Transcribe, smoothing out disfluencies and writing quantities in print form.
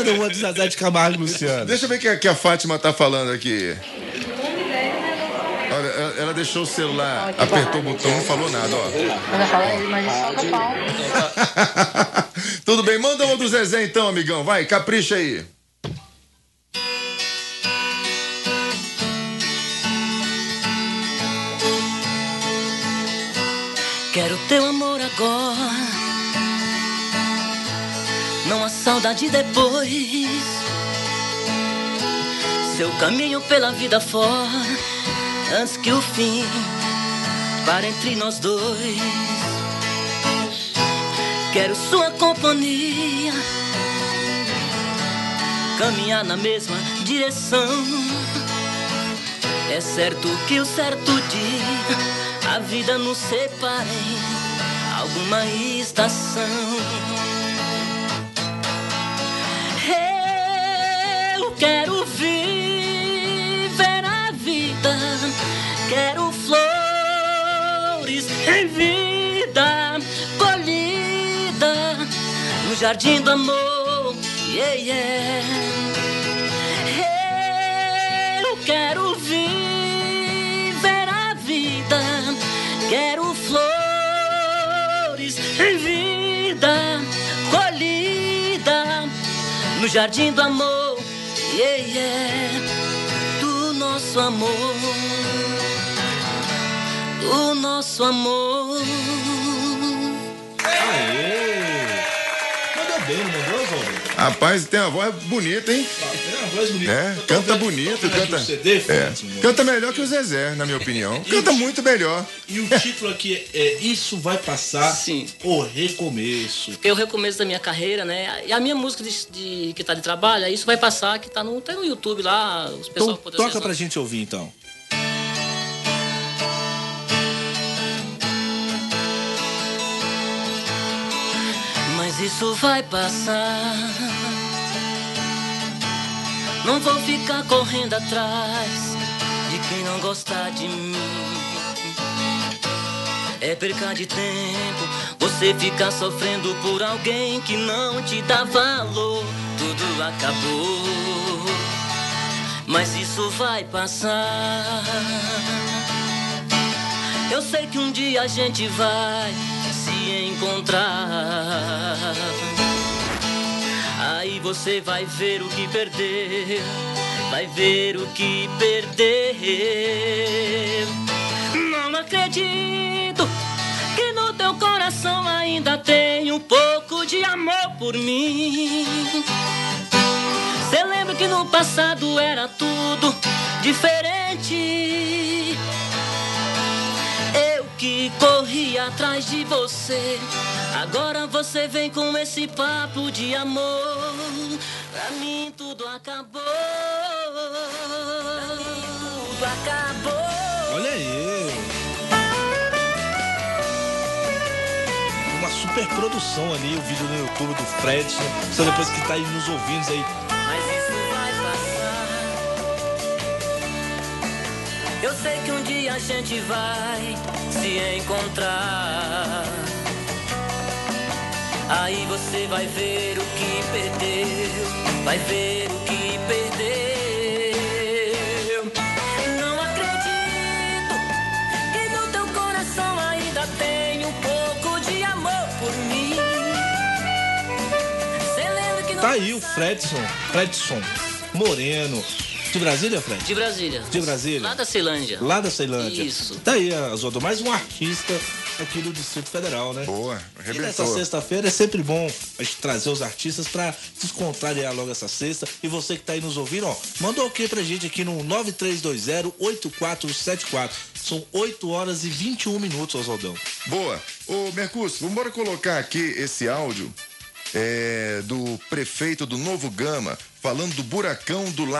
Cadê uma de Zezé de Camargo e Luciano? Deixa eu ver o que a Fátima tá falando aqui. Olha, ela deixou o celular, apertou o botão, não falou nada, ó. Tudo bem, manda uma do Zezé então, amigão. Vai, capricha aí. Quero teu amor agora, não há saudade depois. Seu caminho pela vida fora, antes que o fim pare entre nós dois. Quero sua companhia, caminhar na mesma direção. É certo que o certo dia a vida nos separa em alguma estação. Eu quero viver a vida, quero flores em vida colhida no jardim do amor. Yeah, yeah. Eu quero viver a vida, quero flores em vida colhida no jardim do amor, yeah, yeah, do nosso amor, do nosso amor. Aê! Mandou bem, não mandou, Zô? Rapaz, tem uma voz bonita, hein? Tem uma voz bonita. É, canta bonito, canta. CD, Canta melhor que o Zezé, na minha opinião. Canta muito melhor. E o título aqui é Isso Vai Passar, Sim. O Recomeço. Porque é o recomeço da minha carreira, né? E a minha música que tá de trabalho, Isso Vai Passar, que tá no YouTube lá, os pessoal Então toca pra gente ouvir, então. Mas isso vai passar, não vou ficar correndo atrás de quem não gosta de mim. É perca de tempo você ficar sofrendo por alguém que não te dá valor. Tudo acabou, mas isso vai passar. Eu sei que um dia a gente vai se encontrar. Aí você vai ver o que perdeu, vai ver o que perdeu. Não acredito que no teu coração ainda tem um pouco de amor por mim. Cê lembra que no passado era tudo diferente? Eu que corri atrás de você, agora você vem com esse papo de amor. Pra mim tudo acabou, pra mim tudo acabou. Olha aí. Uma super produção ali, o vídeo no YouTube do Fred. Só depois que tá aí nos ouvindo aí. Mas isso vai passar. Eu sei que um dia a gente vai se encontrar. Aí você vai ver o que perdeu, vai ver o que perdeu. Não acredito que no teu coração ainda tem um pouco de amor por mim. Cê lembra que no Tá aí o Fredson Moreno. De Brasília, Fred? De Brasília. De Brasília? Lá da Ceilândia. Lá da Ceilândia. Isso. Tá aí, Azoldo, mais um artista aqui do Distrito Federal, né? Boa, E arrebentou. nessa sexta-feira é sempre bom a gente trazer os artistas pra descontrair logo essa sexta. E você que tá aí nos ouvindo, ó, manda um ok pra gente aqui no 9320-8474. São 8 horas e 21 minutos, Oswaldão. Boa. Ô, Mercúcio, vamos embora colocar aqui esse áudio do prefeito do Novo Gama, falando do buracão do